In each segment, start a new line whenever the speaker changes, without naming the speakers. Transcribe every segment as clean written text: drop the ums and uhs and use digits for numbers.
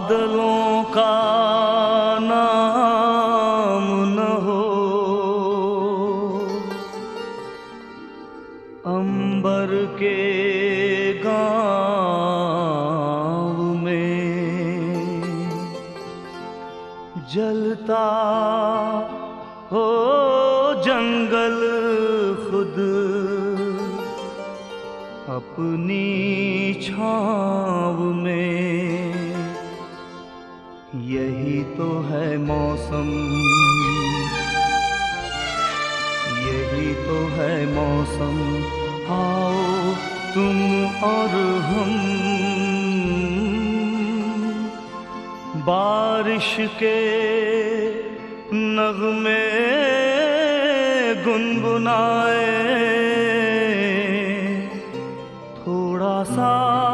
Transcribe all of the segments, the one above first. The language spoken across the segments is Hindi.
बादलों का नाम न हो, अंबर के गाँव में जलता हो जंगल खुद अपनी छाँव में। यही तो है मौसम, यही तो है मौसम। आओ तुम और हम बारिश के नगमे गुनगुनाए, थोड़ा सा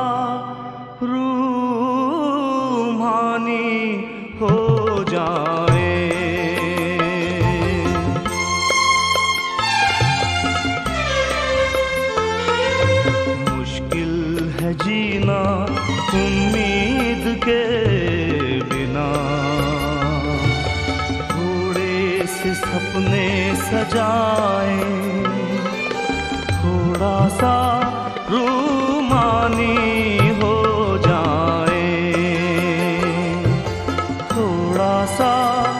रूहानी हो जाए। मुश्किल है जीना उम्मीद के बिना, थोड़े से सपने सजाए, थोड़ा सा रूमानी हो जाए, थोड़ा सा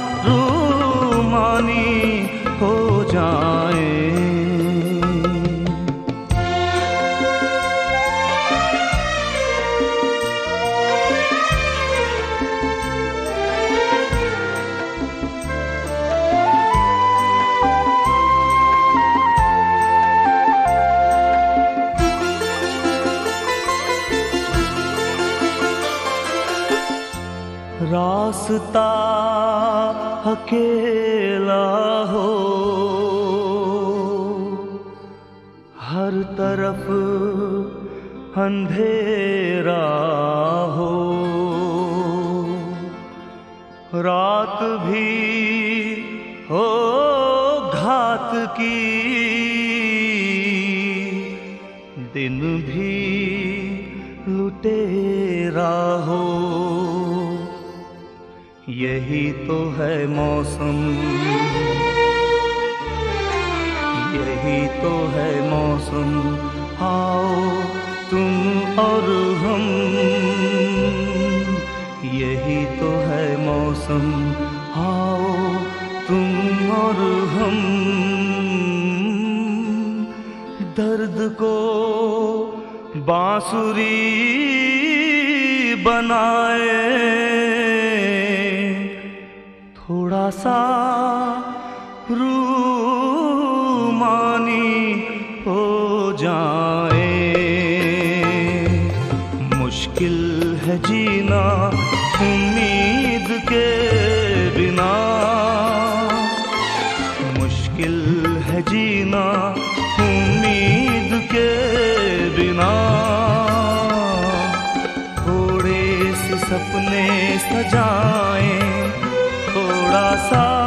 रूमानी हो जाए। रास्ता अकेला हो, हर तरफ अंधेरा हो, रात भी हो घात की, दिन भी लुटेरा हो। यही तो है मौसम, यही तो है मौसम। आओ तुम और हम, यही तो है मौसम। आओ तुम और हम दर्द को बांसुरी बनाए, थोड़ा सा रूमानी हो जाए। मुश्किल है जीना उम्मीद के बिना, मुश्किल है जीना उम्मीद के बिना, थोड़े से सपने सजाएं, थोड़ा सा